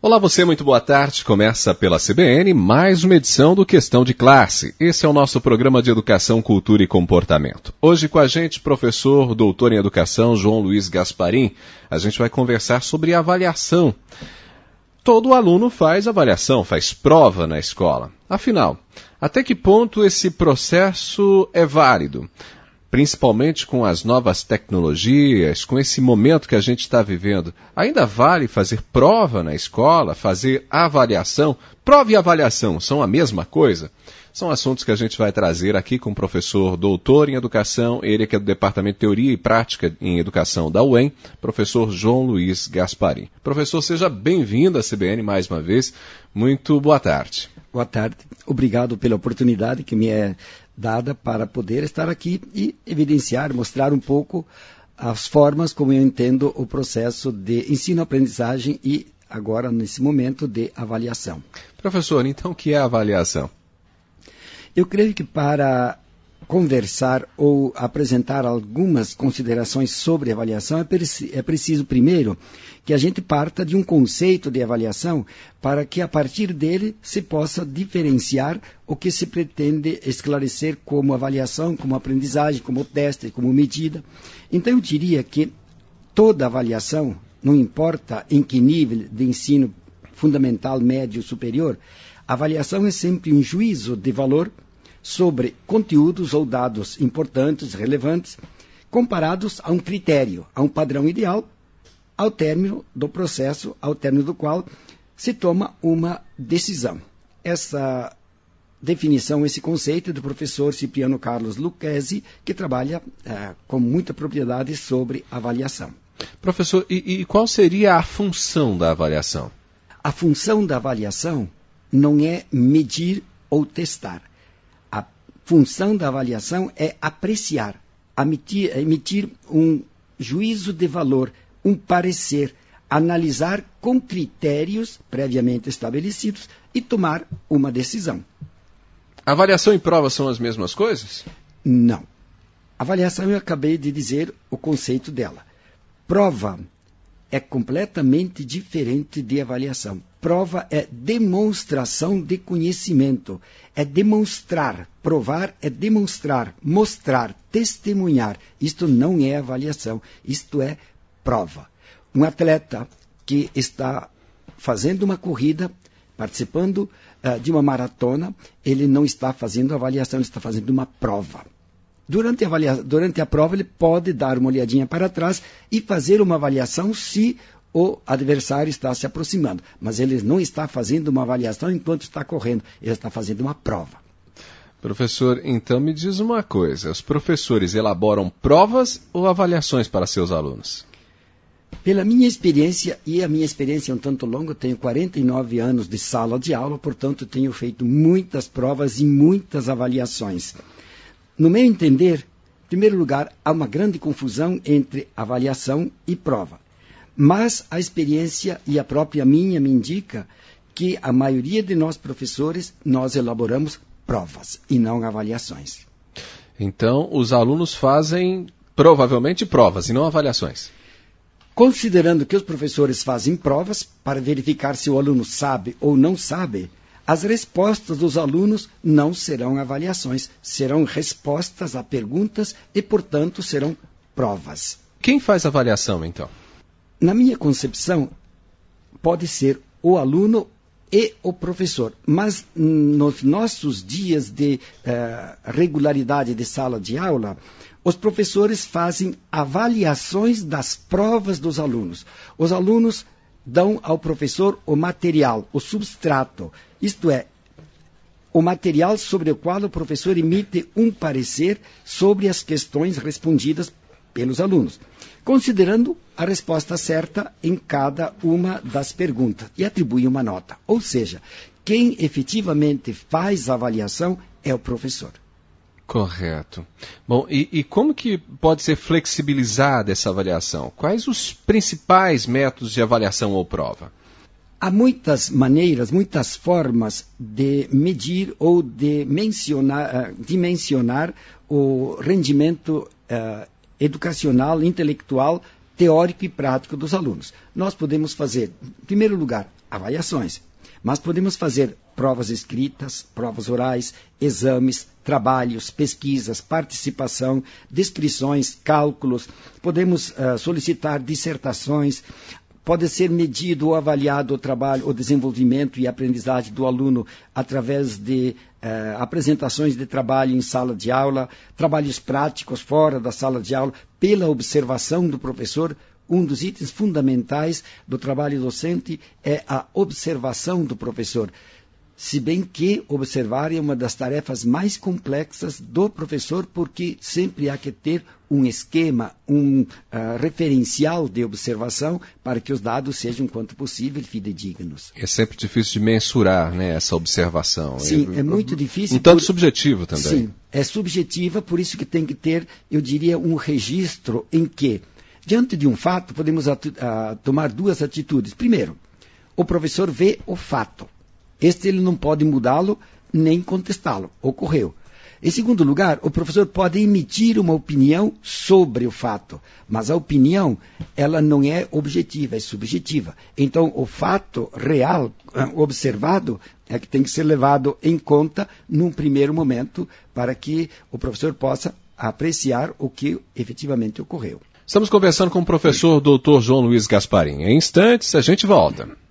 Olá você, muito boa tarde. Começa pela CBN mais uma edição do Questão de Classe. Esse é o nosso programa de Educação, Cultura e Comportamento. Hoje com a gente, professor, doutor em Educação, João Luiz Gasparim. A gente vai conversar sobre avaliação. Todo aluno faz avaliação, faz prova na escola. Afinal, até que ponto esse processo é válido? Principalmente com as novas tecnologias, com esse momento que a gente está vivendo, ainda vale fazer prova na escola, fazer avaliação? Prova e avaliação são a mesma coisa? São assuntos que a gente vai trazer aqui com o professor doutor em Educação, ele que é do Departamento de Teoria e Prática em Educação da UEM, professor João Luiz Gasparim. Professor, seja bem-vindo à CBN mais uma vez. Muito boa tarde. Boa tarde. Obrigado pela oportunidade que me é dada para poder estar aqui e evidenciar, mostrar um pouco as formas como eu entendo o processo de ensino-aprendizagem e agora, nesse momento, de avaliação. Professor, então o que é avaliação? Eu creio que para conversar ou apresentar algumas considerações sobre avaliação é preciso, primeiro, que a gente parta de um conceito de avaliação para que, a partir dele, se possa diferenciar o que se pretende esclarecer como avaliação, como aprendizagem, como teste, como medida. Então, eu diria que toda avaliação, não importa em que nível de ensino fundamental, médio, superior, a avaliação é sempre um juízo de valor sobre conteúdos ou dados importantes, relevantes, comparados a um critério, a um padrão ideal, ao término do processo, ao término do qual se toma uma decisão. Essa definição, esse conceito é do professor Cipriano Carlos Lucchesi, que trabalha com muita propriedade sobre avaliação. Professor, e qual seria a função da avaliação? A função da avaliação não é medir ou testar. A função da avaliação é apreciar, emitir um juízo de valor, um parecer, analisar com critérios previamente estabelecidos e tomar uma decisão. Avaliação e prova são as mesmas coisas? Não. Avaliação, eu acabei de dizer o conceito dela. Prova é completamente diferente de avaliação. Prova é demonstração de conhecimento, é demonstrar. Provar é demonstrar, mostrar, testemunhar. Isto não é avaliação, isto é prova. Um atleta que está fazendo uma corrida, participando de uma maratona, ele não está fazendo avaliação, ele está fazendo uma prova. Durante a prova, ele pode dar uma olhadinha para trás e fazer uma avaliação se o adversário está se aproximando. Mas ele não está fazendo uma avaliação enquanto está correndo, ele está fazendo uma prova. Professor, então me diz uma coisa, os professores elaboram provas ou avaliações para seus alunos? Pela minha experiência, e a minha experiência é um tanto longa, eu tenho 49 anos de sala de aula, portanto tenho feito muitas provas e muitas avaliações. No meu entender, em primeiro lugar, há uma grande confusão entre avaliação e prova. Mas a experiência e a própria minha me indica que a maioria de nós professores, nós elaboramos provas e não avaliações. Então, os alunos fazem provavelmente provas e não avaliações. Considerando que os professores fazem provas para verificar se o aluno sabe ou não sabe, as respostas dos alunos não serão avaliações, serão respostas a perguntas e, portanto, serão provas. Quem faz avaliação, então? Na minha concepção, pode ser o aluno e o professor, mas nos nossos dias de regularidade de sala de aula, os professores fazem avaliações das provas dos alunos. Os alunos dão ao professor o material, o substrato, isto é, o material sobre o qual o professor emite um parecer sobre as questões respondidas pelos alunos, considerando a resposta certa em cada uma das perguntas e atribui uma nota. Ou seja, quem efetivamente faz a avaliação é o professor. Correto. Bom, e como que pode ser flexibilizada essa avaliação? Quais os principais métodos de avaliação ou prova? Há muitas maneiras, muitas formas de medir ou de dimensionar o rendimento educacional, intelectual, teórico e prático dos alunos. Nós podemos fazer, em primeiro lugar, avaliações, mas podemos fazer provas escritas, provas orais, exames, trabalhos, pesquisas, participação, descrições, cálculos, podemos solicitar dissertações, pode ser medido ou avaliado o trabalho, o desenvolvimento e aprendizagem do aluno através de apresentações de trabalho em sala de aula, trabalhos práticos fora da sala de aula, pela observação do professor. Um dos itens fundamentais do trabalho docente é a observação do professor. Se bem que observar é uma das tarefas mais complexas do professor, porque sempre há que ter um esquema, um referencial de observação para que os dados sejam, quanto possível, fidedignos. É sempre difícil de mensurar, né, essa observação. Sim, é muito difícil. Tanto subjetivo também. Sim, é subjetiva, por isso que tem que ter, eu diria, um registro em que, diante de um fato, podemos tomar duas atitudes. Primeiro, o professor vê o fato. Ele não pode mudá-lo nem contestá-lo. Ocorreu. Em segundo lugar, o professor pode emitir uma opinião sobre o fato, mas a opinião, ela não é objetiva, é subjetiva. Então, o fato real, observado, é que tem que ser levado em conta num primeiro momento para que o professor possa apreciar o que efetivamente ocorreu. Estamos conversando com o professor Dr. João Luiz Gasparim. Em instantes, a gente volta.